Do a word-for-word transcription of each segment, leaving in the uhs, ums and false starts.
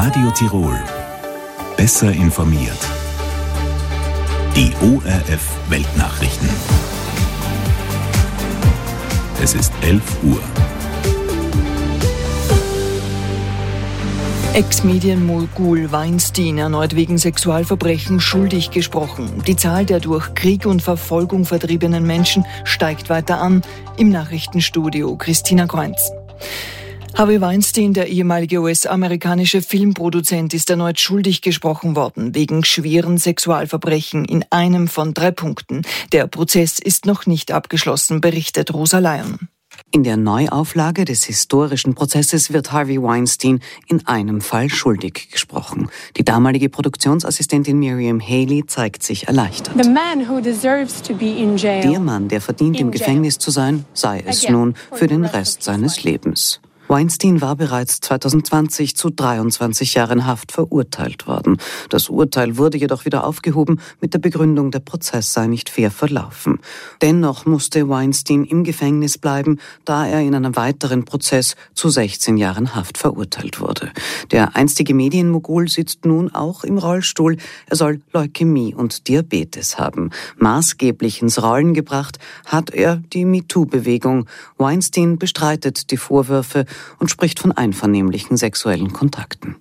Radio Tirol. Besser informiert. Die O R F Weltnachrichten. Es ist elf Uhr. Ex-Medienmogul Weinstein erneut wegen Sexualverbrechen schuldig gesprochen. Die Zahl der durch Krieg und Verfolgung vertriebenen Menschen steigt weiter an. Im Nachrichtenstudio Christina Kreunz. Harvey Weinstein, der ehemalige U S-amerikanische Filmproduzent, ist erneut schuldig gesprochen worden wegen schweren Sexualverbrechen in einem von drei Punkten. Der Prozess ist noch nicht abgeschlossen, berichtet Rosa Lyon. In der Neuauflage des historischen Prozesses wird Harvey Weinstein in einem Fall schuldig gesprochen. Die damalige Produktionsassistentin Miriam Haley zeigt sich erleichtert. The man who deserves to be in jail. Der Mann, der verdient, im Gefängnis zu sein, sei es nun für den Rest seines Lebens. Weinstein war bereits zweitausendzwanzig zu dreiundzwanzig Jahren Haft verurteilt worden. Das Urteil wurde jedoch wieder aufgehoben mit der Begründung, der Prozess sei nicht fair verlaufen. Dennoch musste Weinstein im Gefängnis bleiben, da er in einem weiteren Prozess zu sechzehn Jahren Haft verurteilt wurde. Der einstige Medienmogul sitzt nun auch im Rollstuhl. Er soll Leukämie und Diabetes haben. Maßgeblich ins Rollen gebracht hat er die MeToo-Bewegung. Weinstein bestreitet die Vorwürfe und spricht von einvernehmlichen sexuellen Kontakten.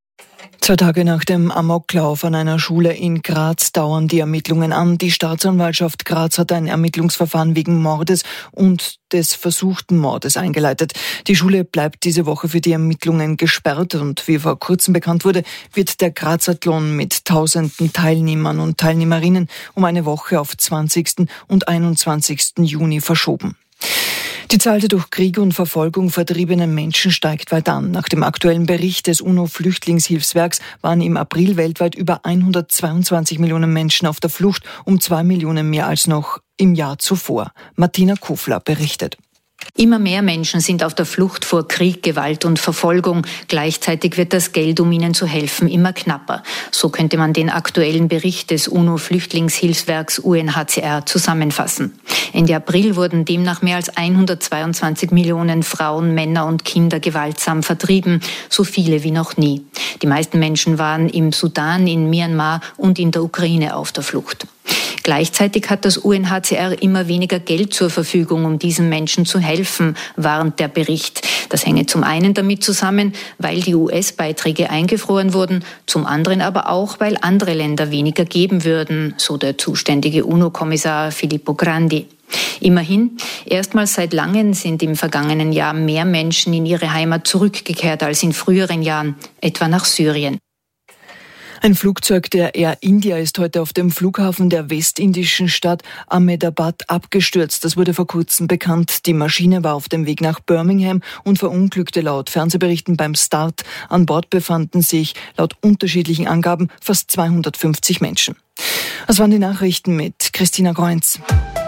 Zwei Tage nach dem Amoklauf an einer Schule in Graz dauern die Ermittlungen an. Die Staatsanwaltschaft Graz hat ein Ermittlungsverfahren wegen Mordes und des versuchten Mordes eingeleitet. Die Schule bleibt diese Woche für die Ermittlungen gesperrt und wie vor kurzem bekannt wurde, wird der Grazathlon mit tausenden Teilnehmern und Teilnehmerinnen um eine Woche auf zwanzigsten und einundzwanzigsten Juni verschoben. Die Zahl der durch Krieg und Verfolgung vertriebenen Menschen steigt weiter an. Nach dem aktuellen Bericht des UNO-Flüchtlingshilfswerks waren im April weltweit über hundertzweiundzwanzig Millionen Menschen auf der Flucht, um zwei Millionen mehr als noch im Jahr zuvor. Martina Kofler berichtet. Immer mehr Menschen sind auf der Flucht vor Krieg, Gewalt und Verfolgung. Gleichzeitig wird das Geld, um ihnen zu helfen, immer knapper. So könnte man den aktuellen Bericht des UNO-Flüchtlingshilfswerks U N H C R zusammenfassen. Ende April wurden demnach mehr als hundertzweiundzwanzig Millionen Frauen, Männer und Kinder gewaltsam vertrieben, so viele wie noch nie. Die meisten Menschen waren im Sudan, in Myanmar und in der Ukraine auf der Flucht. Gleichzeitig hat das U N H C R immer weniger Geld zur Verfügung, um diesen Menschen zu helfen, warnt der Bericht. Das hänge zum einen damit zusammen, weil die U S-Beiträge eingefroren wurden, zum anderen aber auch, weil andere Länder weniger geben würden, so der zuständige UNO-Kommissar Filippo Grandi. Immerhin, erstmals seit langem sind im vergangenen Jahr mehr Menschen in ihre Heimat zurückgekehrt als in früheren Jahren, etwa nach Syrien. Ein Flugzeug der Air India ist heute auf dem Flughafen der westindischen Stadt Ahmedabad abgestürzt. Das wurde vor kurzem bekannt. Die Maschine war auf dem Weg nach Birmingham und verunglückte laut Fernsehberichten beim Start. An Bord befanden sich laut unterschiedlichen Angaben fast zweihundertfünfzig Menschen. Das waren die Nachrichten mit Christina Kreunz.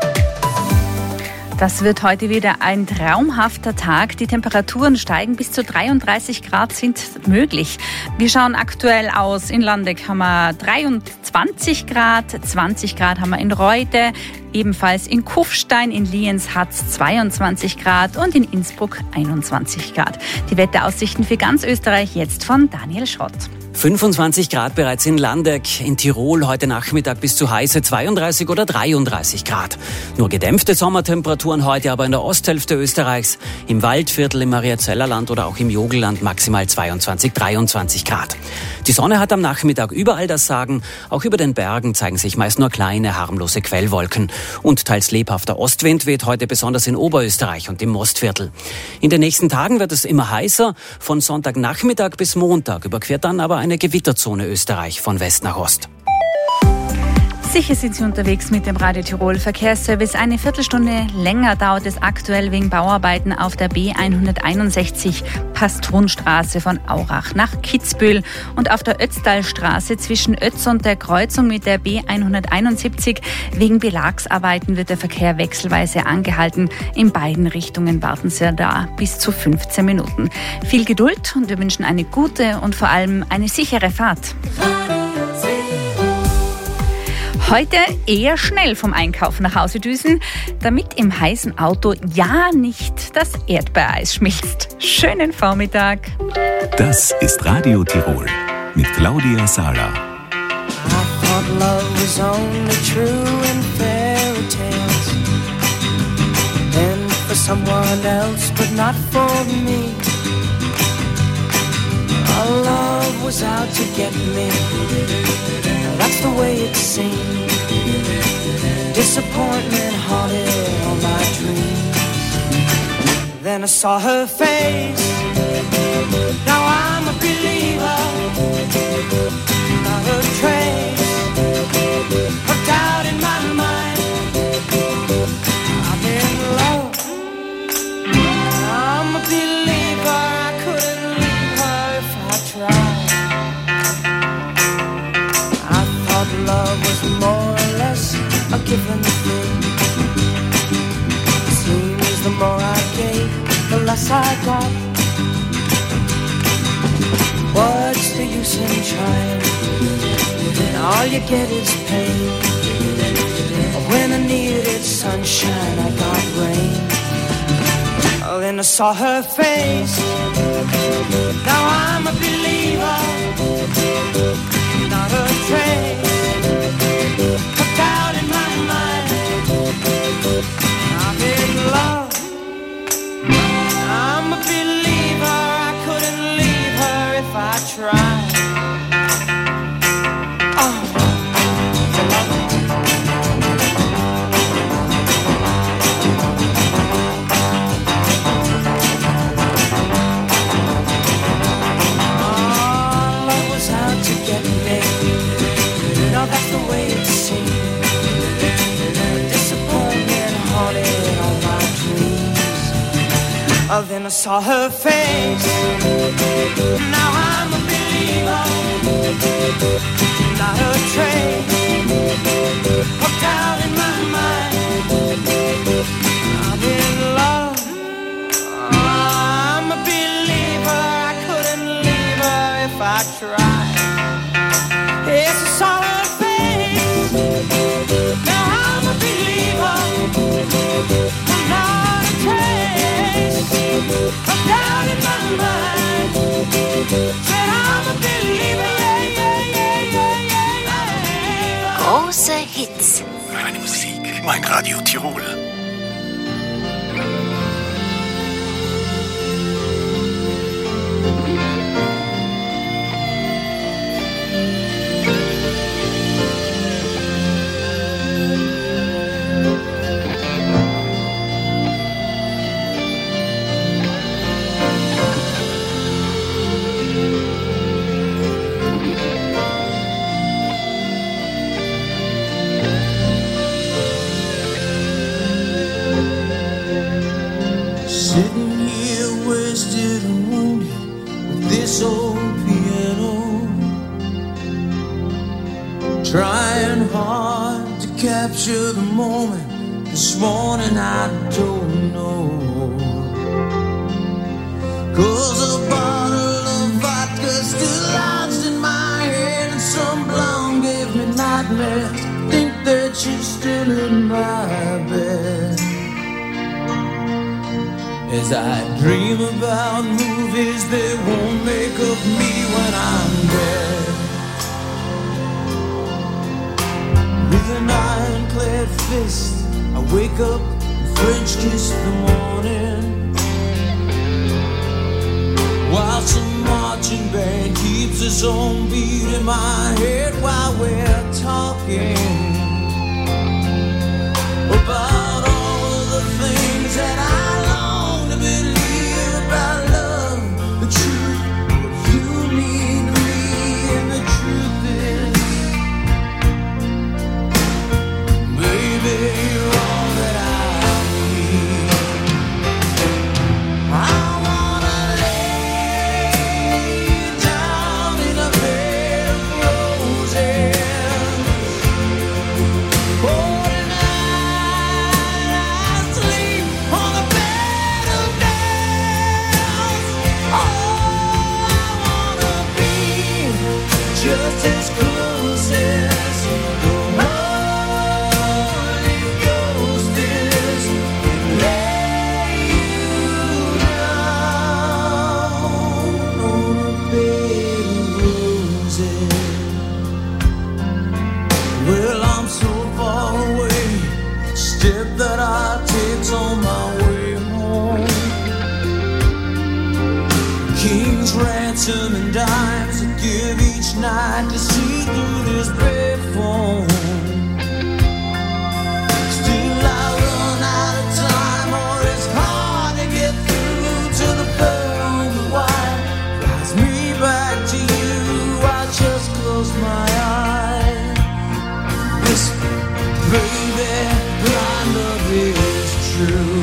Das wird heute wieder ein traumhafter Tag. Die Temperaturen steigen, bis zu dreiunddreißig Grad sind möglich. Wir schauen aktuell aus. In Landeck haben wir dreiundzwanzig Grad, zwanzig Grad haben wir in Reute, ebenfalls in Kufstein, in Lienz hat es zweiundzwanzig Grad und in Innsbruck einundzwanzig Grad. Die Wetteraussichten für ganz Österreich jetzt von Daniel Schott. fünfundzwanzig Grad bereits in Landeck, in Tirol heute Nachmittag bis zu heiße zweiunddreißig oder dreiunddreißig Grad. Nur gedämpfte Sommertemperaturen heute aber in der Osthälfte Österreichs, im Waldviertel, im Mariazellerland oder auch im Jogelland maximal zweiundzwanzig, dreiundzwanzig Grad. Die Sonne hat am Nachmittag überall das Sagen, auch über den Bergen zeigen sich meist nur kleine, harmlose Quellwolken. Und teils lebhafter Ostwind weht heute besonders in Oberösterreich und im Mostviertel. In den nächsten Tagen wird es immer heißer, von Sonntagnachmittag bis Montag überquert dann aber eine Gewitterzone Österreich von West nach Ost. Sicher sind Sie unterwegs mit dem Radio Tirol Verkehrsservice. Eine Viertelstunde länger dauert es aktuell wegen Bauarbeiten auf der B hunderteinundsechzig Pastonstraße von Aurach nach Kitzbühel und auf der Ötztalstraße zwischen Ötz und der Kreuzung mit der B hunderteinundsiebzig. Wegen Belagsarbeiten wird der Verkehr wechselweise angehalten. In beiden Richtungen warten Sie da bis zu fünfzehn Minuten. Viel Geduld und wir wünschen eine gute und vor allem eine sichere Fahrt. Heute eher schnell vom Einkaufen nach Hause düsen, damit im heißen Auto ja nicht das Erdbeereis schmilzt. Schönen Vormittag. Das ist Radio Tirol mit Claudia Sala. I thought love was only true in fairy tales, and for someone else but not for me. Our love was out to get me, that's the way it seemed. Disappointment haunted all my dreams. Then I saw her face, now I'm a believer. Not a trace of doubt in my mind. I'm in love, I'm a believer. I couldn't leave her if I tried. I thought love was more or less a given thing. Seems the more I gave, the less I got. What's the use in trying? All you get is pain. When I needed sunshine, I got rain. Oh, then I saw her face, now I'm a believer. Not a trace of doubt in my mind. I'm in love, I'm a believer. I couldn't leave her if I tried. Oh, then I saw her face, now I'm a believer. Not a trace of doubt in my mind. I'm in love, I'm a believer. I couldn't leave her if I tried. Yes, I saw her face, now I'm a believer. Not a trace of doubt in my mind. Said I'm a believer, yeah, yeah, yeah, yeah, yeah, yeah. Große Hits. Meine Musik, mein Radio Tirol. Sitting here wasted and wounded with this old piano, trying hard to capture the moment. This morning I don't know, 'cause a bottle of vodka still lodged in my head, and some blonde gave me nightmares. Think that she's still in my bed. As I dream about movies that won't make up me when I'm dead. With an ironclad fist, I wake up and French kiss the morning, while some marching band keeps its own beat in my head while we're talking about all of the things that I believe about love, the truth, what you mean to me, and the truth is, baby, you're all that I need. I wanna lay down in a bed of roses, like to see through this red phone. Still I run out of time, or it's hard to get through to the pearl wire. Flies me back to you, I just close my eyes. This baby, blind love is true.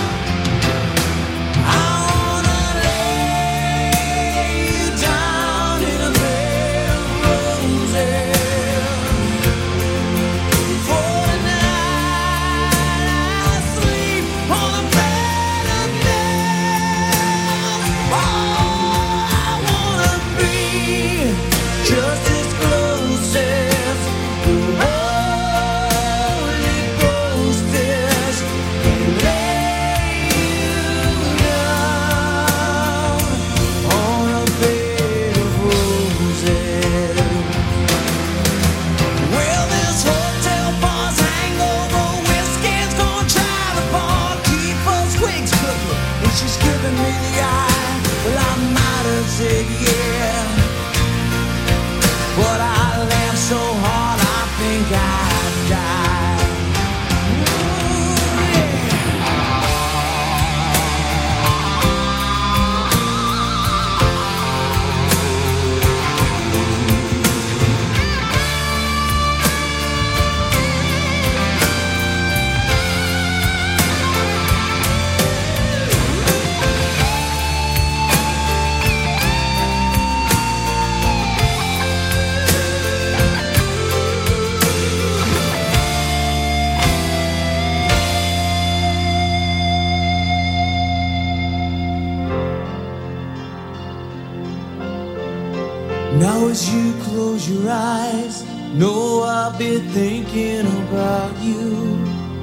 Now as you close your eyes, know I'll be thinking about you.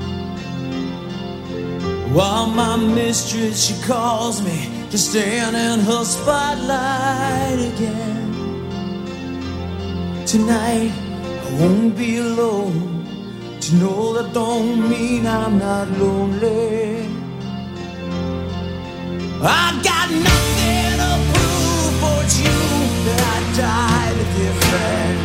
While my mistress, she calls me to stand in her spotlight again. Tonight, I won't be alone. To know that don't mean I'm not lonely. I got nothing to prove, for it's you that I died a dear friend.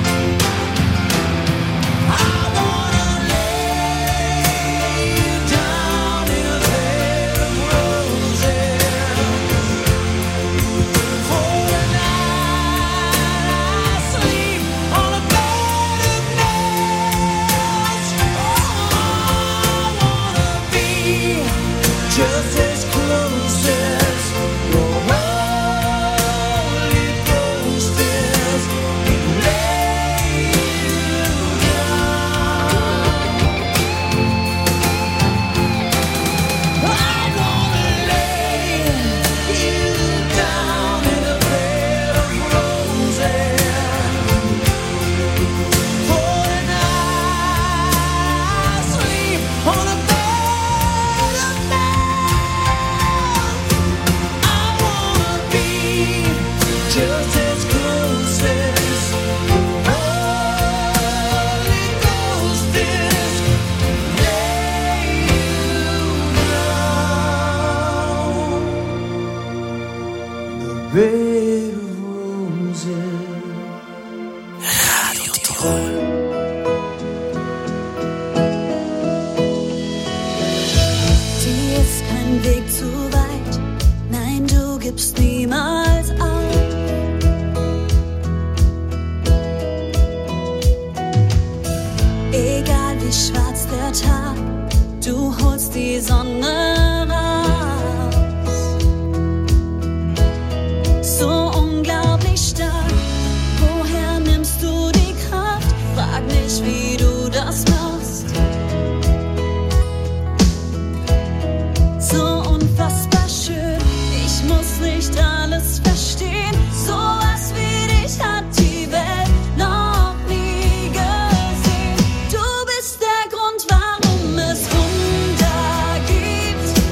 I wanna lay you down in a bed of roses. For the night I sleep on a bed of nails. Oh, I wanna be just as close as your Holy Ghost is. Lay you down. I wanna lay you down in a bed of roses. For the night I sleep on a bed of nails. I wanna be just as close as your Holy Ghost is. Lay you down in a bed of roses. Radio Tirol. Dir ist kein Weg zu weit, nein, du gibst niemals auf. Egal wie schwarz der Tag, du holst die Sonne raus. So unglaublich stark, woher nimmst du die Kraft? Frag nicht, wie du das machst. So unfassbar schön, ich muss nicht alles verstehen. Sowas wie dich hat die Welt noch nie gesehen. Du bist der Grund, warum es Wunder gibt.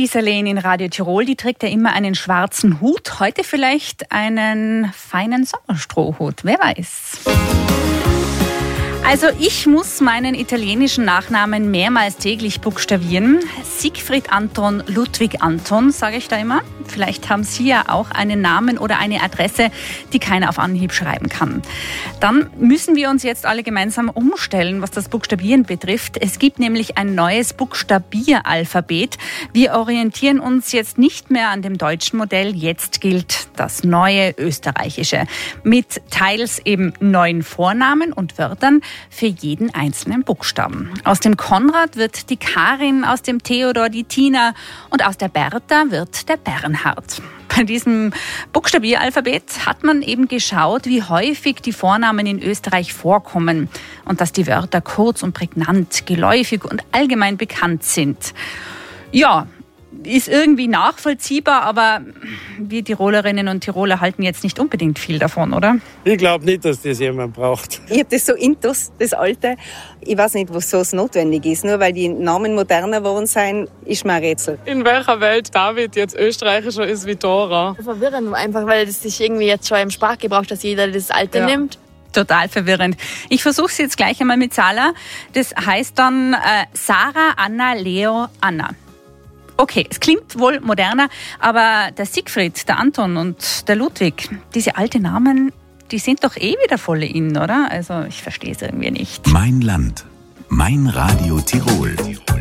Lisa Lehn in Radio Tirol, die trägt ja immer einen schwarzen Hut. Heute vielleicht einen feinen Sommerstrohhut, wer weiß. Also ich muss meinen italienischen Nachnamen mehrmals täglich buchstabieren. Siegfried Anton, Ludwig Anton, sage ich da immer. Vielleicht haben Sie ja auch einen Namen oder eine Adresse, die keiner auf Anhieb schreiben kann. Dann müssen wir uns jetzt alle gemeinsam umstellen, was das Buchstabieren betrifft. Es gibt nämlich ein neues Buchstabieralphabet. Wir orientieren uns jetzt nicht mehr an dem deutschen Modell. Jetzt gilt das neue österreichische. Mit teils eben neuen Vornamen und Wörtern für jeden einzelnen Buchstaben. Aus dem Konrad wird die Karin, aus dem Theodor die Tina und aus der Bertha wird der Bernhard. Bei diesem Buchstabieralphabet hat man eben geschaut, wie häufig die Vornamen in Österreich vorkommen und dass die Wörter kurz und prägnant, geläufig und allgemein bekannt sind. Ja, ist irgendwie nachvollziehbar, aber wir Tirolerinnen und Tiroler halten jetzt nicht unbedingt viel davon, oder? Ich glaube nicht, dass das jemand braucht. Ich habe das so intus, das Alte. Ich weiß nicht, was so notwendig ist. Nur weil die Namen moderner geworden sind, ist mir ein Rätsel. In welcher Welt David jetzt österreichischer ist wie Dora? Verwirrend, einfach weil es sich irgendwie jetzt schon im Sprachgebrauch, dass jeder das Alte ja. nimmt. Total verwirrend. Ich versuche es jetzt gleich einmal mit Sala. Das heißt dann äh, Sarah, Anna, Leo, Anna. Okay, es klingt wohl moderner, aber der Siegfried, der Anton und der Ludwig, diese alten Namen, die sind doch eh wieder voll in, oder? Also ich verstehe es irgendwie nicht. Mein Land, mein Radio Tirol.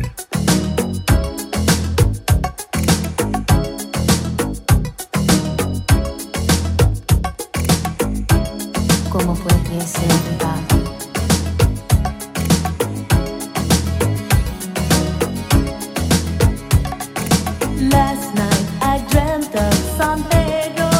¿Cómo fue que se va? Last night I dreamt of San Pedro,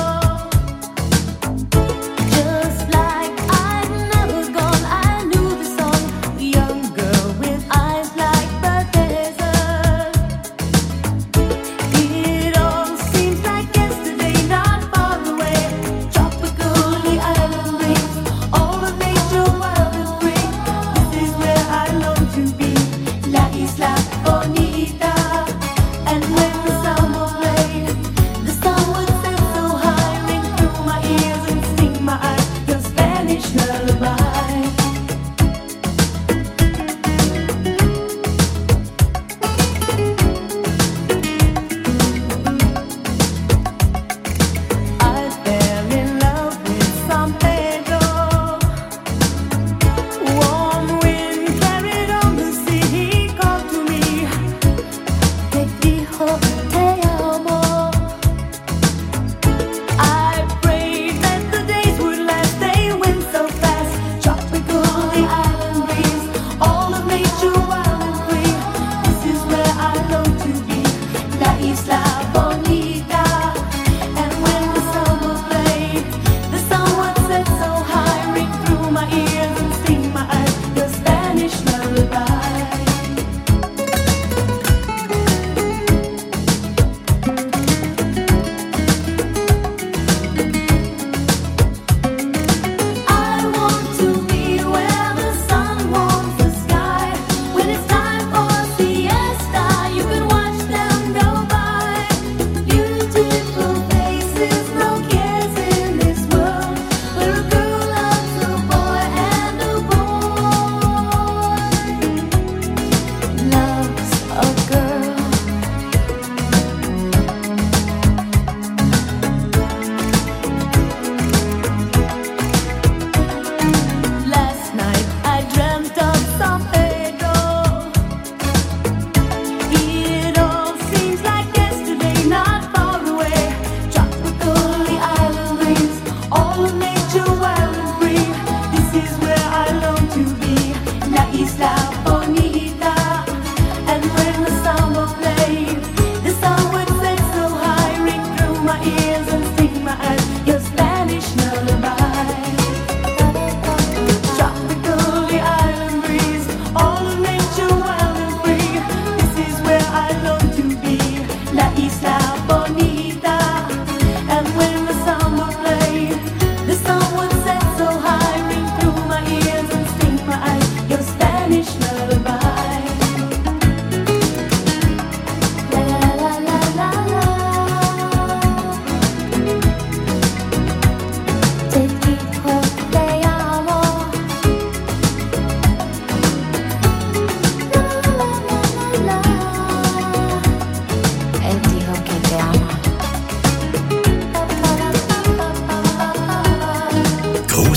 just like I'd never gone. I knew the song, a young girl with eyes like the desert. It all seems like yesterday, not far away. Tropical, the island breeze, all of nature.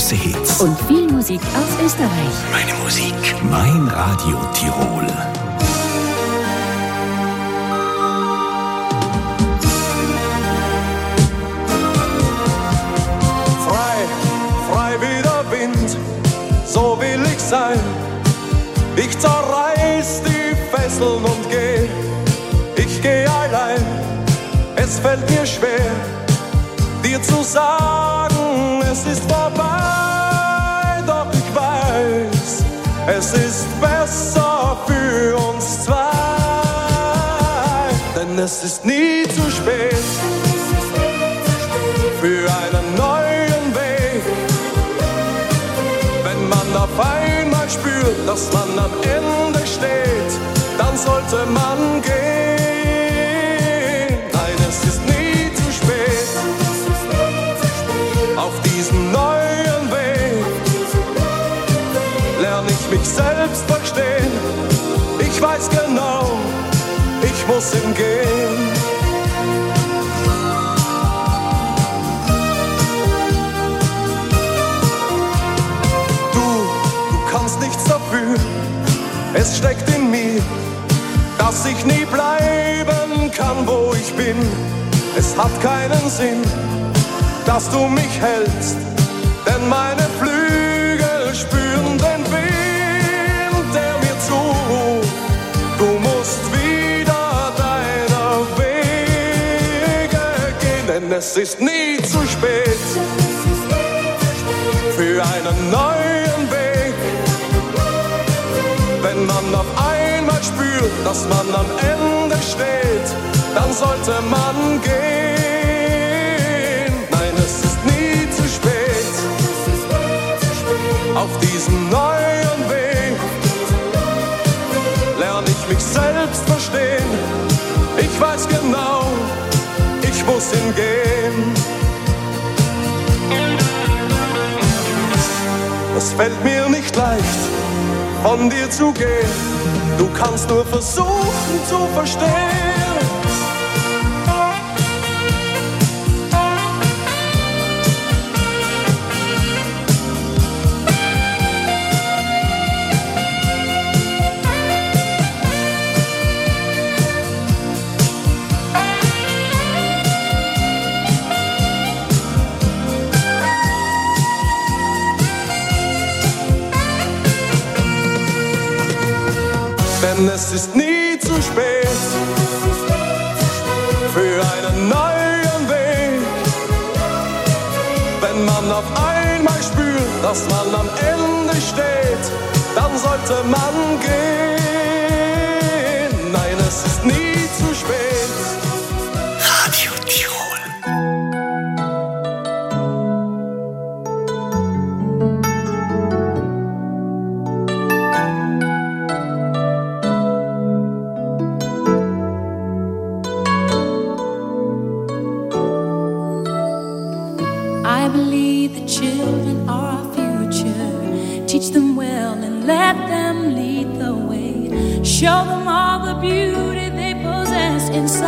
große Hits. Und viel Musik aus Österreich. Meine Musik, mein Radio Tirol. Frei wie der Wind, so will ich sein. Ich zerreiß die Fesseln und geh, ich geh allein. Es fällt mir schwer, dir zu sagen, es ist vorbei. Doch ich weiß, es ist besser für uns zwei. Denn es ist nie zu spät für einen neuen Weg. Wenn man auf einmal spürt, dass man am Ende steht, dann sollte man gehen. Nein, es ist nie zu spät auf diesem neuen Weg. Lerne ich mich selbst verstehen. Ich weiß genau, ich muss ihm gehen. Nichts dafür, es steckt in mir, dass ich nie bleiben kann, wo ich bin. Es hat keinen Sinn, dass du mich hältst, denn meine Flügel spüren den Wind, der mir zuruft. Du musst wieder deiner Wege gehen, denn es ist nie zu spät für einen neuen Weg. Wenn man auf einmal spürt, dass man am Ende steht, dann sollte man gehen. Nein, es ist nie zu spät auf diesem neuen Weg. Lerne ich mich selbst verstehen. Ich weiß genau, ich muss hingehen. Es fällt mir nicht leicht, von dir zu gehen. Du kannst nur versuchen zu verstehen. Denn es ist nie zu spät für einen neuen Weg. Wenn man auf einmal spürt, dass man am Ende steht, dann sollte man gehen. Nein, es ist nie zu spät. Radio Tirol. I believe the children are our future. Teach them well and let them lead the way. Show them all the beauty they possess inside.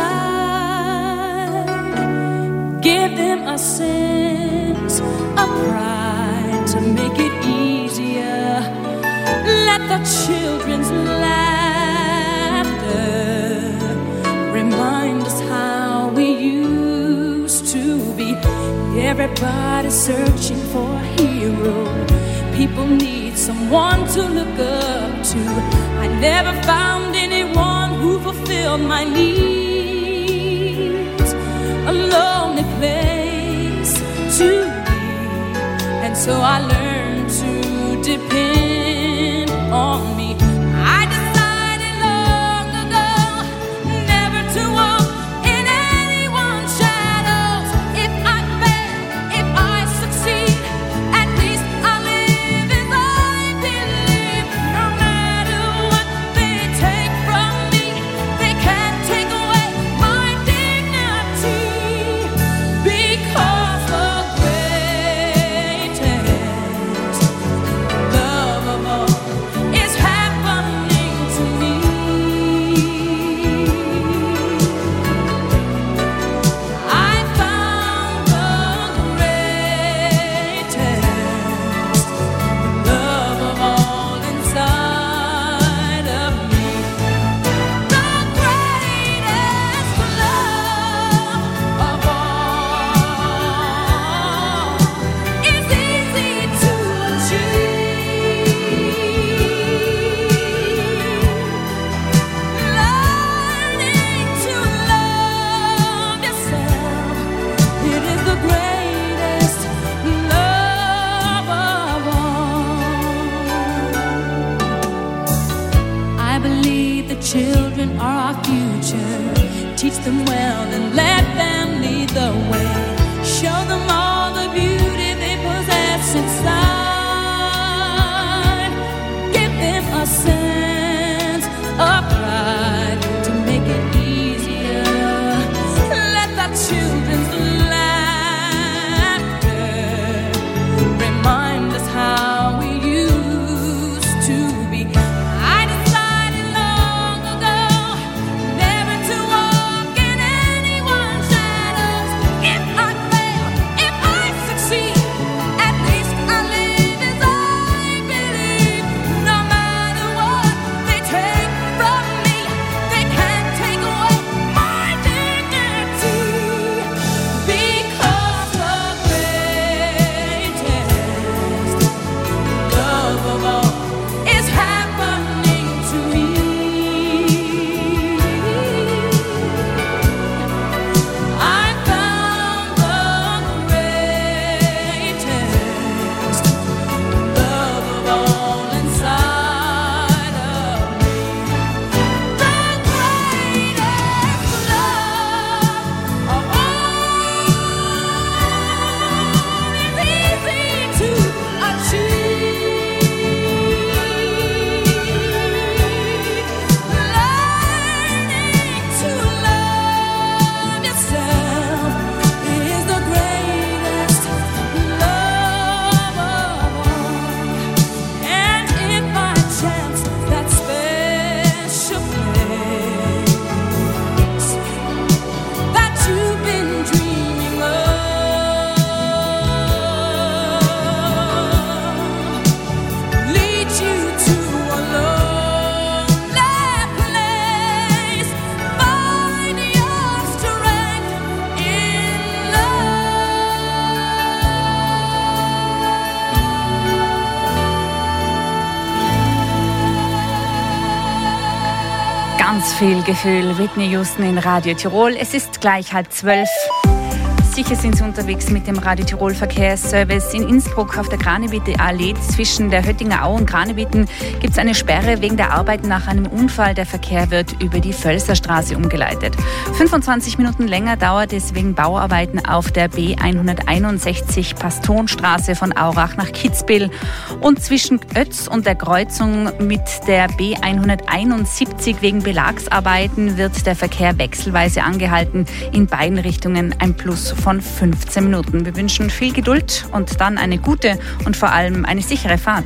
Give them a sense of pride to make it easier. Let the children's laughter remind us how we used to be. Everybody's searching for a hero. People need someone to look up to. I never found anyone who fulfilled my needs. A lonely place to be. And so I learned to depend on me. I decided long ago never to walk in anyone's shadows. If I fail, if I succeed, at least I live as I believe. No matter what they take from me, they can't take away my dignity. Because the greatest love children are our future. Teach them well and let them lead the way. Show them all the beauty they possess inside. Give them a sense of pride to make it easier. Let the children's laughter remind us how we used to be. I decided long ago never to walk in anyone's shadows. If I fail, if I succeed, at least I live as I believe. No matter what they take from me, they can't take away my dignity. Because the greatest love of all is happening to me. I found the greatest love of all inside of me. The greatest love of all is easy to achieve. Learning to love yourself is the greatest love of all. And if by chance that special place that you've been dreaming of leads you to a lonely place, find your strength in Ganz viel Gefühl, Whitney Houston in Radio Tirol. Es ist gleich halb zwölf. Sicher sind Sie unterwegs mit dem Radio Tirol Verkehrsservice. In Innsbruck auf der Kranebieter Allee zwischen der Höttinger Au und Kranebieten gibt es eine Sperre wegen der Arbeiten nach einem Unfall. Der Verkehr wird über die Völserstraße umgeleitet. fünfundzwanzig Minuten länger dauert es wegen Bauarbeiten auf der B hunderteinundsechzig Pastonstraße von Aurach nach Kitzbühel. Und zwischen Ötz und der Kreuzung mit der B hunderteinundsiebzig wegen Belagsarbeiten wird der Verkehr wechselweise angehalten. In beiden Richtungen ein Plus von fünfzehn Minuten. Wir wünschen viel Geduld und dann eine gute und vor allem eine sichere Fahrt.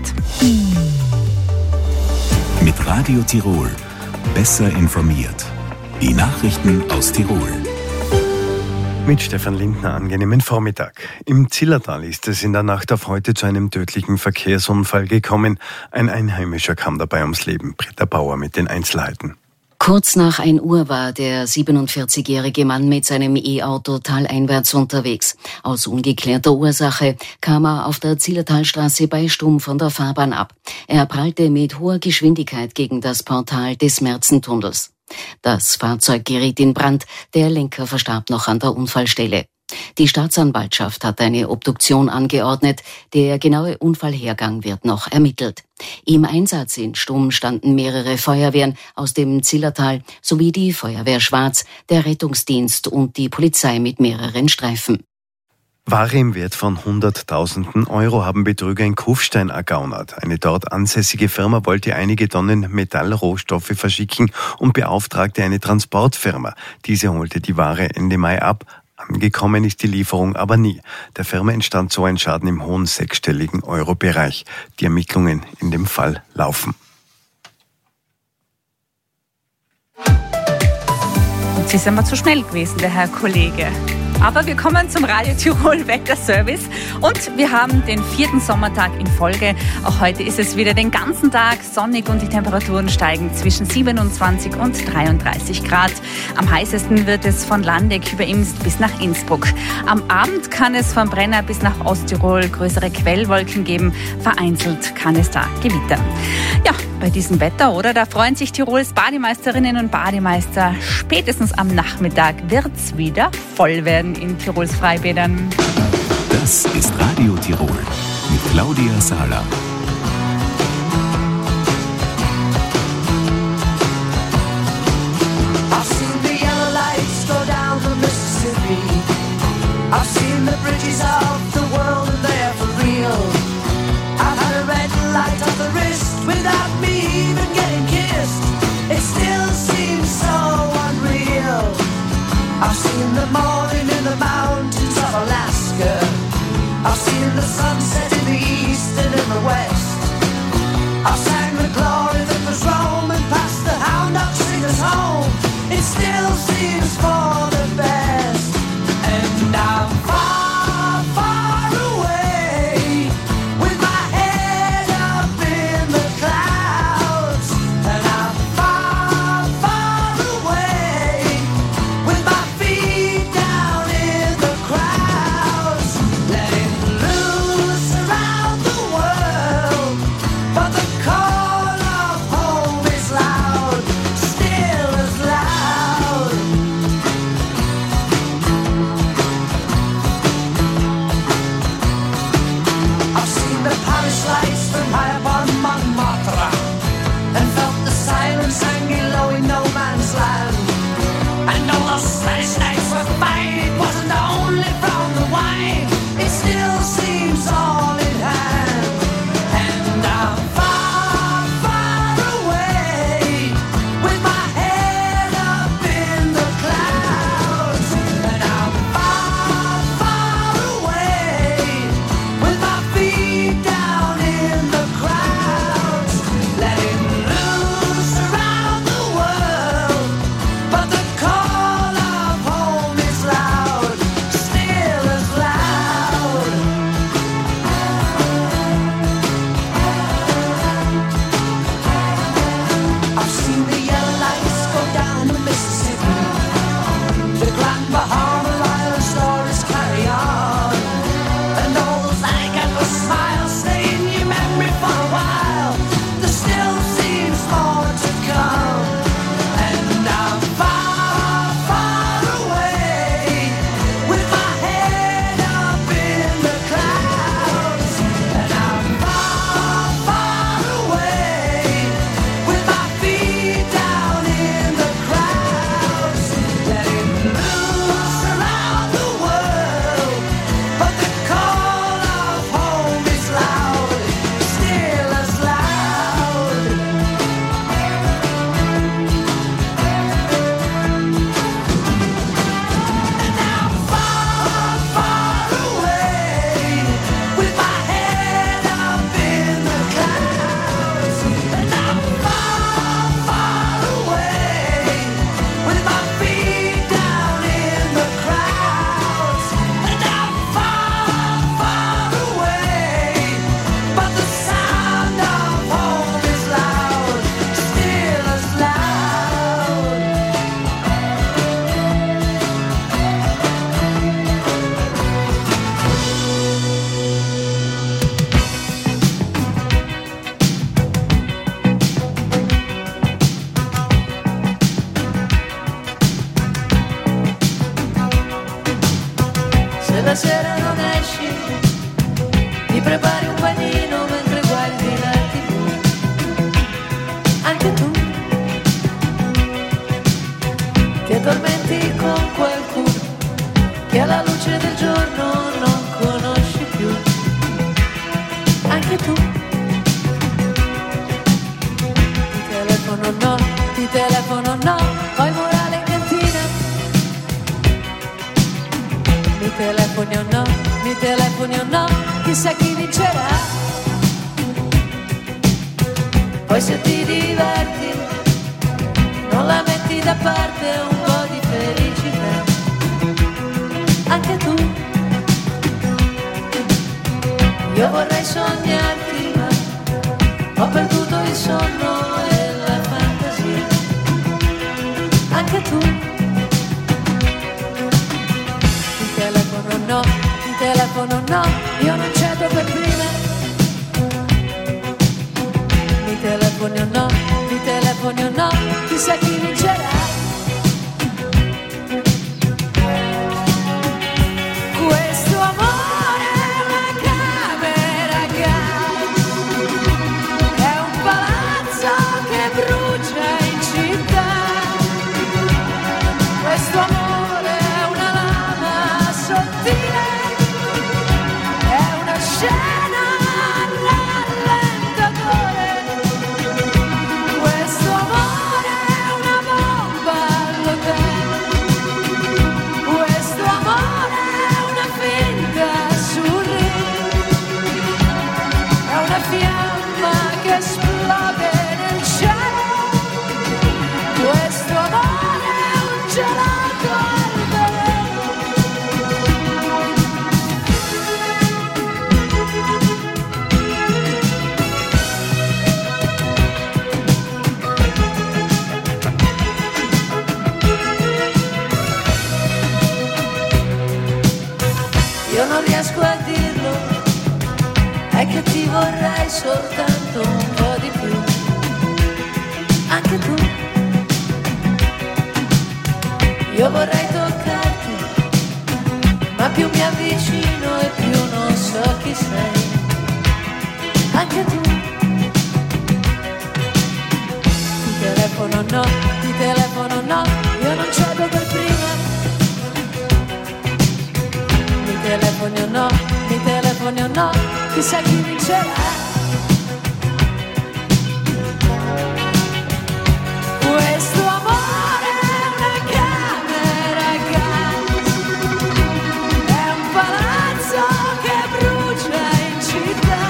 Mit Radio Tirol. Besser informiert. Die Nachrichten aus Tirol. Mit Stefan Lindner, angenehmen Vormittag. Im Zillertal ist es in der Nacht auf heute zu einem tödlichen Verkehrsunfall gekommen. Ein Einheimischer kam dabei ums Leben. Britta Bauer mit den Einzelheiten. Kurz nach ein Uhr war der siebenundvierzigjährige Mann mit seinem E-Auto taleinwärts unterwegs. Aus ungeklärter Ursache kam er auf der Zillertalstraße bei Stumm von der Fahrbahn ab. Er prallte mit hoher Geschwindigkeit gegen das Portal des Merzentunnels. Das Fahrzeug geriet in Brand, der Lenker verstarb noch an der Unfallstelle. Die Staatsanwaltschaft hat eine Obduktion angeordnet, der genaue Unfallhergang wird noch ermittelt. Im Einsatz in Stumm standen mehrere Feuerwehren aus dem Zillertal sowie die Feuerwehr Schwarz, der Rettungsdienst und die Polizei mit mehreren Streifen. Ware im Wert von hunderttausenden Euro haben Betrüger in Kufstein ergaunert. Eine dort ansässige Firma wollte einige Tonnen Metallrohstoffe verschicken und beauftragte eine Transportfirma. Diese holte die Ware Ende Mai ab. Angekommen ist die Lieferung aber nie. Der Firma entstand so ein Schaden im hohen sechsstelligen Euro-Bereich. Die Ermittlungen in dem Fall laufen. Und Sie sind mal zu schnell gewesen, der Herr Kollege. Aber wir kommen zum Radio Tirol Wetterservice und wir haben den vierten Sommertag in Folge. Auch heute ist es wieder den ganzen Tag sonnig und die Temperaturen steigen zwischen siebenundzwanzig und dreiunddreißig Grad. Am heißesten wird es von Landeck über Imst bis nach Innsbruck. Am Abend kann es von Brenner bis nach Osttirol größere Quellwolken geben. Vereinzelt kann es da gewittern. Ja, bei diesem Wetter, oder? Da freuen sich Tirols Bademeisterinnen und Bademeister. Spätestens am Nachmittag wird's wieder voll werden in Tirols Freibädern. Das ist Radio Tirol mit Claudia Sala. I've seen the bridges of the world and they're for real. I've had a red light on the wrist without me even getting kissed. It still seems so unreal. I've seen the morning in the mountains of Alaska. I've seen the sunset in the east and in the west. I've sang the glory that was Rome and passed the hound dog singers home. It still seems for the best. And I'm far, far away with my head up in the clouds. And I'm far, far away with my feet down in the crowds. Letting loose around the world, but the call of home is loud, still as loud. I've seen the Paris lights from high upon Montmartre and felt the silence hanging low in no man's land. And all those Spanish nights were fine, it wasn't only from the wine, it still seems all in hand. And I'm far, far away with my head up in the clouds. And I'm far, far away with my feet down in the crowds. Letting loose around the world, but the call of home is loud, still as loud. I've seen the yellow lights go down the Mississippi. The Grand Bahama Island stories carry on. And all those alligator smiles stay in your memory for a while. There still seems more to come. And I'm far, far away with my head up in the clouds. And I'm far, far away with my feet down in the crowds. Letting loose around the world, but the call of home is loud, still as loud. And I'm far, far away with my head up in the clouds. And I'm far, far away with my feet down in the crowds. And I'm far, far away, but the sound of home is loud, still as loud. Se la sera non esci, ti prepari un panino mentre guardi la tivù. Anche tu, ti addormenti con qualcuno che alla luce del giorno non conosci più. Anche tu, ti telefono no, ti telefono no, poi morale in cantina. Mi telefoni o no, mi telefoni o no, chissà chi vincerà. Poi se ti diverti, non la metti da parte un po' di felicità. Anche tu, io vorrei sognarti, ma ho perduto il sonno e la fantasia. Anche tu, ti telefono no, ti telefono no, io non cedo per prima. Mi telefoni o no, mi telefoni o no, chissà chi vincerà. Questo amore è una camera gas, è un palazzo che brucia in città. Questo amore è una lama sottile. scena rallentatore. Questo amore è una bomba all'hotel. Questo amore è una finta surreal. È una fiamma che esplode nel cielo. Questo amore è un gelato al veleno. Io non riesco a dirlo, è che ti vorrei soltanto un po' di più. Anche tu. Io vorrei toccarti, ma più mi avvicino e più non so chi sei. Anche tu. Ti telefono no, ti telefono no, io non cedo per prima. Mi telefoni o no, mi telefoni o no, chissà chi vincerà. Questo amore è una camera a gas, è un palazzo che brucia in città.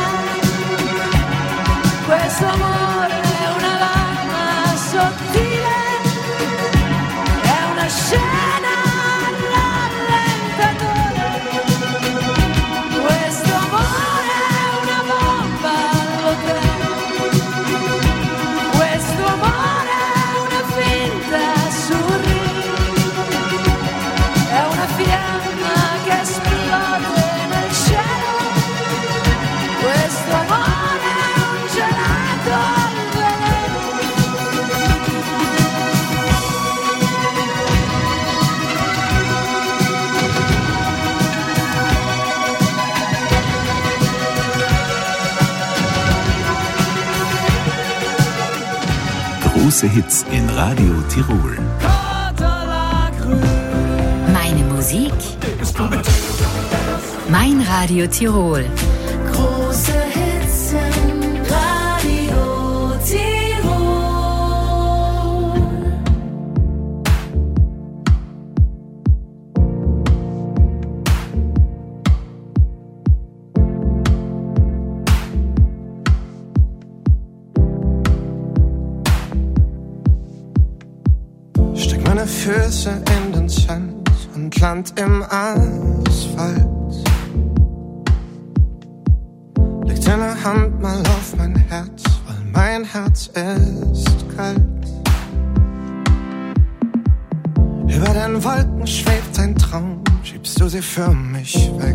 Questo amore è una lama sottile, è una scena rallentatore. Questo amore è una bomba all'hotel. Questo amore è una finta surreal. È una fiamma che esplode nel cielo. Questo amore è un gelato al veleno. Große Hits in Radio Tirol. Meine Musik, mein Radio Tirol. Große Hits in Radio Tirol. Steck meine Füße in den Sand und land im Asphalt. Leg deine Hand mal auf mein Herz, weil mein Herz ist kalt. Über den Wolken schwebt ein Traum, schiebst du sie für mich weg.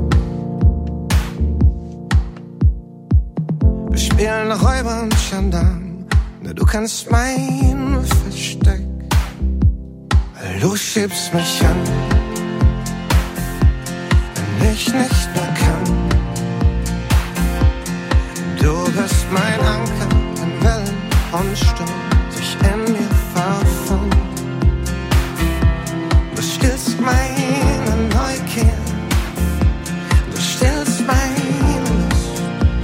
Wir spielen Räuber und Gendarm, ne, du kennst mein Versteck. Weil du schiebst mich an, wenn ich nicht mehr kann. Du bist mein Anker, wenn Wellen und Sturm sich in mir verfangen. Du stillst meine Neugier, du stillst meine Lust.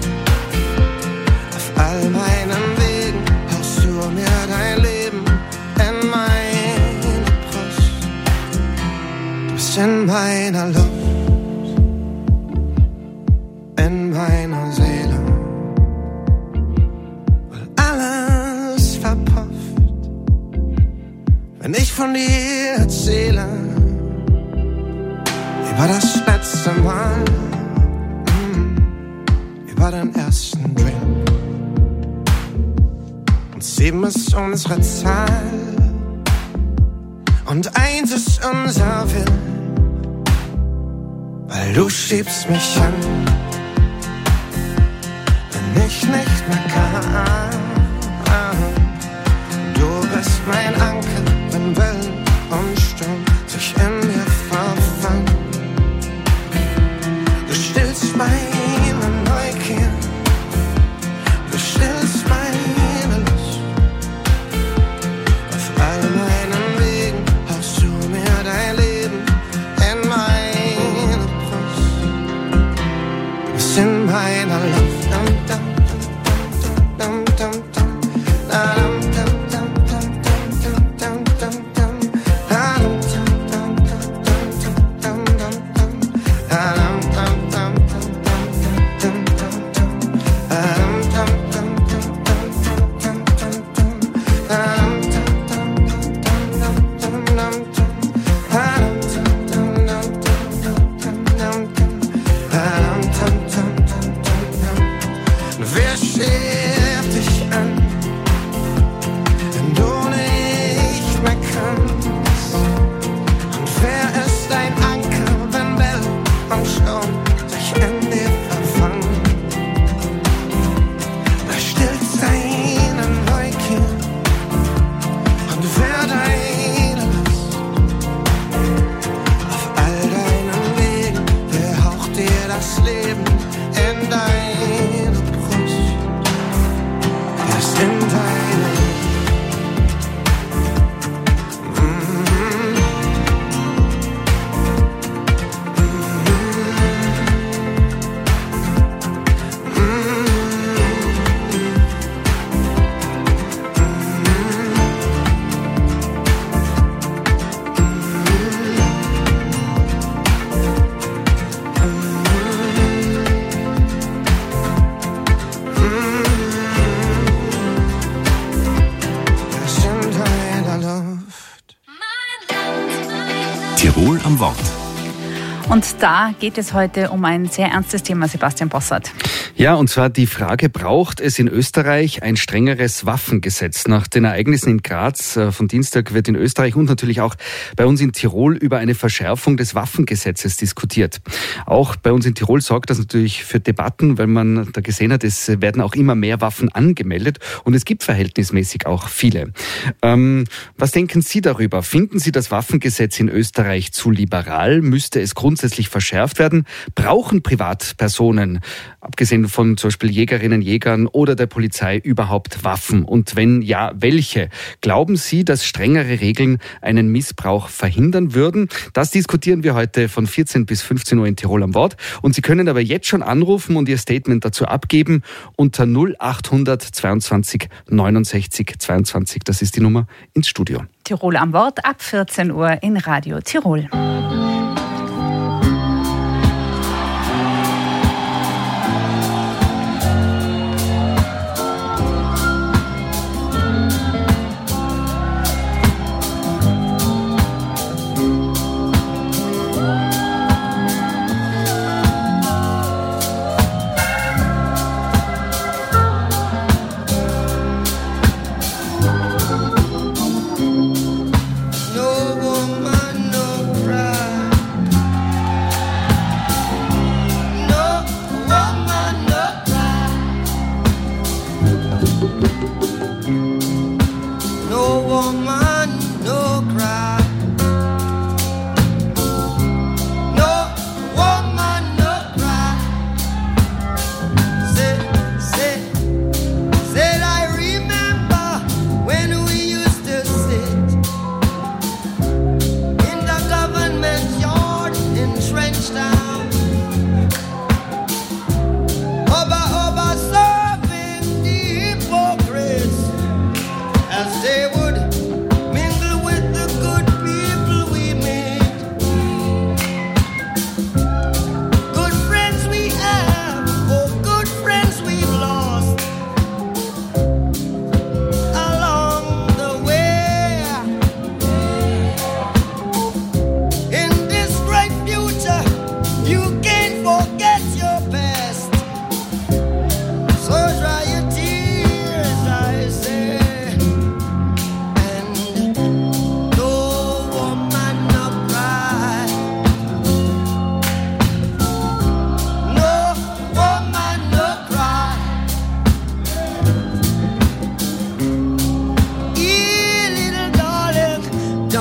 Auf all meinen Wegen haust du mir dein Leben in meine Brust. Du bist in meiner Luft, in meiner Seele. Wenn ich von dir erzähle, über das letzte Mal, mm, über den ersten Drink. Und sieben ist unsere Zahl und eins ist unser Will. Weil du schiebst mich an, wenn ich nicht mehr kann. Du bist mein Anker, wenn Wellen und Sturm sich in mir verfangen. Du stillst meine Neugier, du stillst meine Lust. Auf all meinen Wegen haust du mir dein Leben in meine Brust. Du bist das in meiner Luft. Tirol am Wort. Und da geht es heute um ein sehr ernstes Thema, Sebastian Bossert. Ja, und zwar die Frage, braucht es in Österreich ein strengeres Waffengesetz? Nach den Ereignissen in Graz von Dienstag wird in Österreich und natürlich auch bei uns in Tirol über eine Verschärfung des Waffengesetzes diskutiert. Auch bei uns in Tirol sorgt das natürlich für Debatten, weil man da gesehen hat, es werden auch immer mehr Waffen angemeldet und es gibt verhältnismäßig auch viele. Ähm, was denken Sie darüber? Finden Sie das Waffengesetz in Österreich zu liberal? Müsste es grundsätzlich verschärft werden? Brauchen Privatpersonen, abgesehen von zum Beispiel Jägerinnen, Jägern oder der Polizei, überhaupt Waffen? Und wenn ja, welche? Glauben Sie, dass strengere Regeln einen Missbrauch verhindern würden? Das diskutieren wir heute von vierzehn bis fünfzehn Uhr in Tirol am Wort. Und Sie können aber jetzt schon anrufen und Ihr Statement dazu abgeben unter null achthundert zweiundzwanzig neunundsechzig zweiundzwanzig. Das ist die Nummer ins Studio. Tirol am Wort ab vierzehn Uhr in Radio Tirol.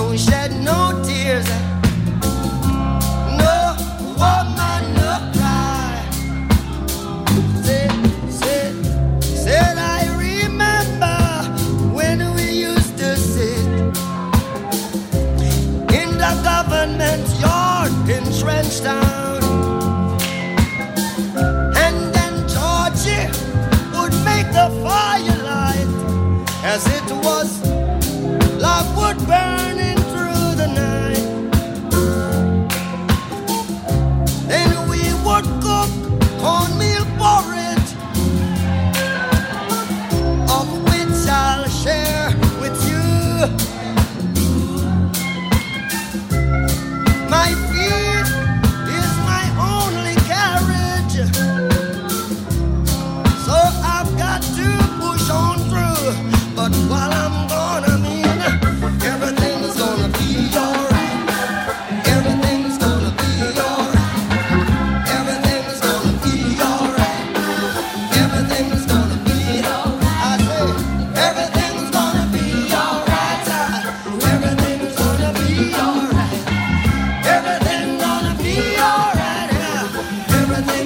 No woman, no cry.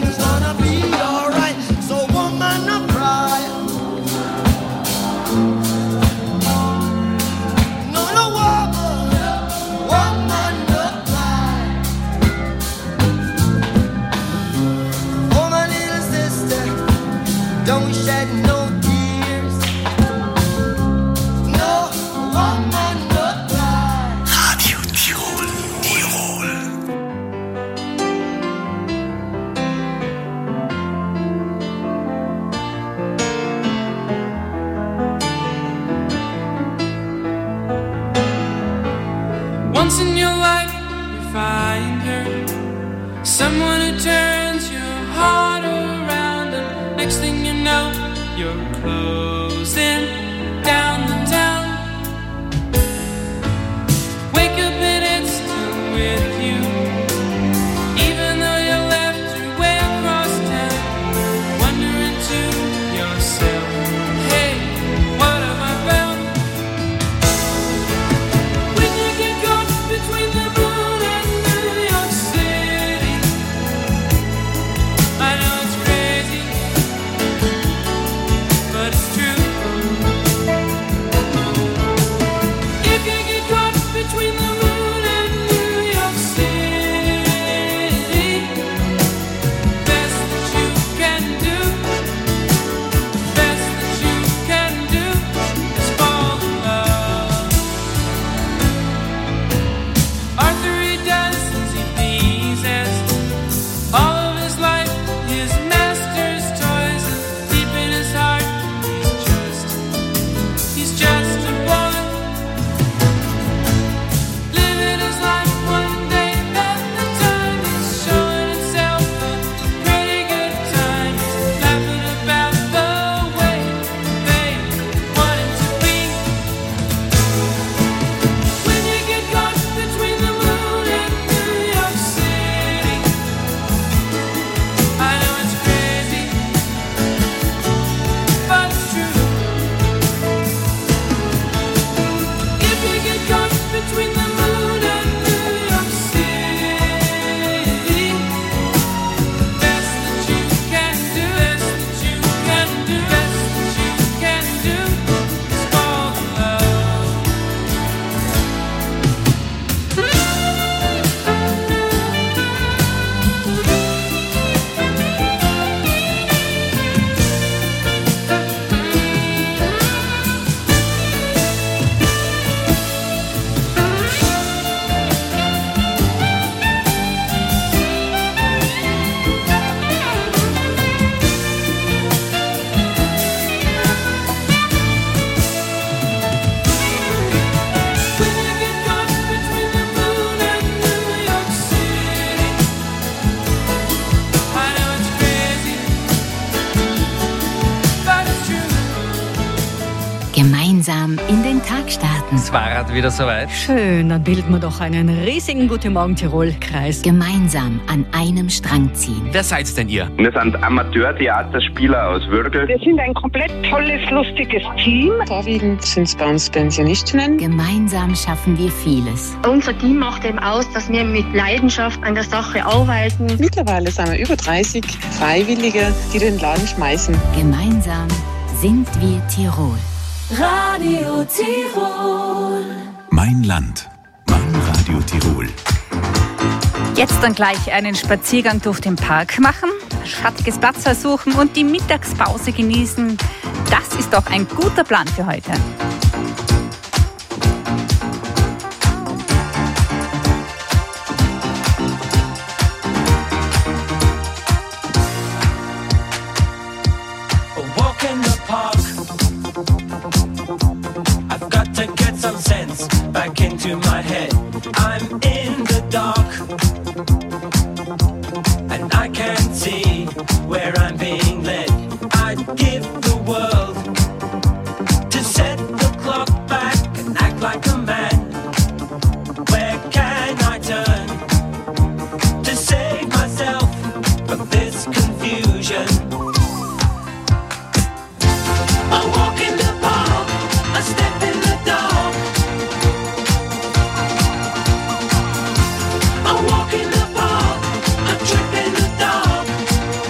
everything's gonna be alright. So woman, no cry. No, no woman, woman, no cry. Oh my little sister, don't shed no tears. No woman, no cry. Radio Tirol, Tirol. Once in your life, you find her, someone who turns your heart around, and next thing you know, you're closing down the town. Wake up and it's still with you, even though you left her way across town. Wondering to yourself, hey, what have I found? When you get caught between the moon and New York City, I know it's crazy, but it's true. If you get caught between the moon and New York City, best that you can do, best that you can do is fall in love. Arthur, he does as he pleases. All of his life, his master's toys, and deep in his heart, he's just, he's just a boy. Living his life one day at a time. He's showing himself a pretty good time. He's laughing about the way they want him to be. When you get caught between the moon and New York City, I know it's crazy, but it's true. If you get caught between the moon and New York City, best that you can do, best that you can do, best that you can do is fall in love. When you get caught between the moon and New York City, I know it's crazy, but it's true. Gemeinsam in den Tag starten. Es war gerade wieder soweit. Schön, dann bilden wir doch einen riesigen Guten Morgen Tirol-Kreis. Gemeinsam an einem Strang ziehen. Wer seid denn ihr? Wir sind Amateurtheaterspieler aus Würgl. Wir sind ein komplett tolles, lustiges Team. Vorwiegend sind es bei uns Pensionistinnen. Gemeinsam schaffen wir vieles. Unser Team macht eben aus, dass wir mit Leidenschaft an der Sache arbeiten. Mittlerweile sind wir über dreißig Freiwillige, die den Laden schmeißen. Gemeinsam sind wir Tirol. Radio Tirol. Mein Land. Mein Radio Tirol. Jetzt dann gleich einen Spaziergang durch den Park machen, schattiges Platz suchen und die Mittagspause genießen. Das ist doch ein guter Plan für heute. A walk in the park. I've got to get some sense back into my head. I'm in the dark, and I can't see where I'm being led. I'd give the world to set the clock back and act like a man. Where can I turn to save myself from this confusion? I walk in the park, I step in the dark. I walk in the park, I trip in the dark.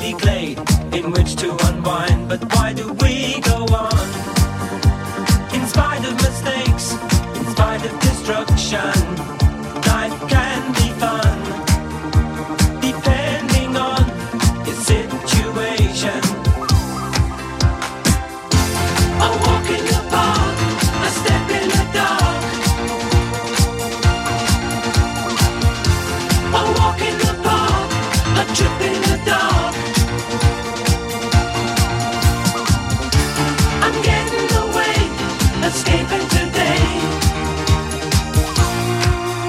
sandy glade in which to unwind. But why do we go on? In spite of mistakes, in spite of destruction, life can be fun, depending on your situation. A walk in the park, a step in the dark. A walk in the park, a trip in the dark. I'm getting away, escaping today.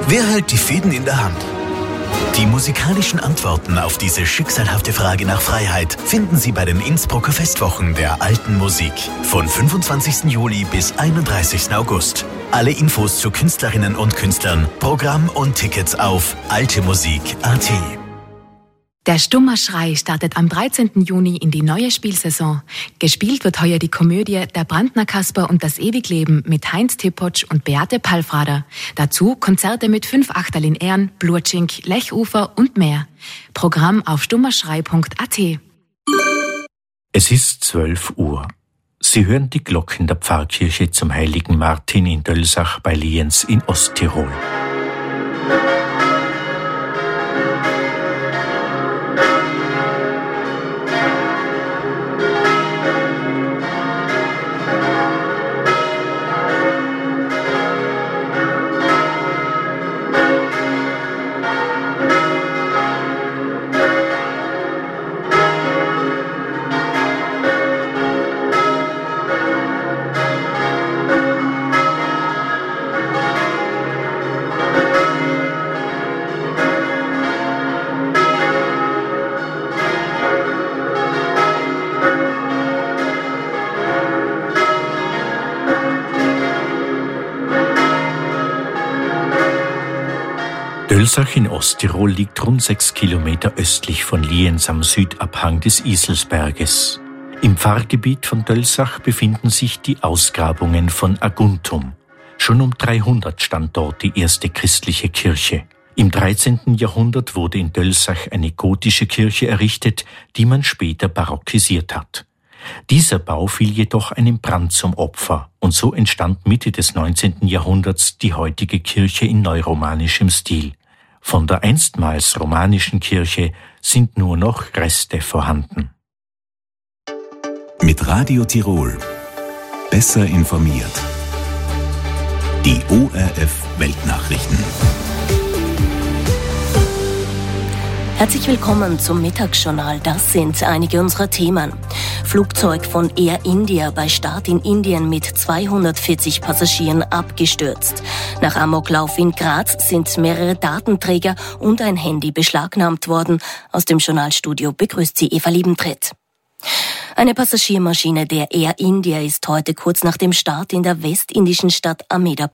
Wer hält die Fäden in der Hand? Die musikalischen Antworten auf diese schicksalhafte Frage nach Freiheit finden Sie bei den Innsbrucker Festwochen der alten Musik von fünfundzwanzigsten Juli bis einunddreißigsten August. Alle Infos zu Künstlerinnen und Künstlern, Programm und Tickets auf altemusik punkt at. Der Stummer Schrei startet am dreizehnten Juni in die neue Spielsaison. Gespielt wird heuer die Komödie Der Brandner Kasper und das Ewigleben mit Heinz Tippotsch und Beate Palfrader. Dazu Konzerte mit fünf Achterl in Ehren, Blutschink, Lechufer und mehr. Programm auf stummerschrei punkt at. Es ist zwölf Uhr. Sie hören die Glocken der Pfarrkirche zum heiligen Martin in Dölsach bei Lienz in Osttirol. Dölsach in Osttirol liegt rund sechs Kilometer östlich von Lienz am Südabhang des Iselsberges. Im Pfarrgebiet von Dölsach befinden sich die Ausgrabungen von Aguntum. Schon um dreihundert stand dort die erste christliche Kirche. Im dreizehnten Jahrhundert wurde in Dölsach eine gotische Kirche errichtet, die man später barockisiert hat. Dieser Bau fiel jedoch einem Brand zum Opfer und so entstand Mitte des neunzehnten Jahrhunderts die heutige Kirche in neuromanischem Stil. Von der einstmals romanischen Kirche sind nur noch Reste vorhanden. Mit Radio Tirol. Besser informiert. Die O R F Weltnachrichten. Herzlich willkommen zum Mittagsjournal. Das sind einige unserer Themen. Flugzeug von Air India bei Start in Indien mit zweihundertvierzig Passagieren abgestürzt. Nach Amoklauf in Graz sind mehrere Datenträger und ein Handy beschlagnahmt worden. Aus dem Journalstudio begrüßt sie Eva Liebentritt. Eine Passagiermaschine der Air India ist heute kurz nach dem Start in der westindischen Stadt Ahmedabad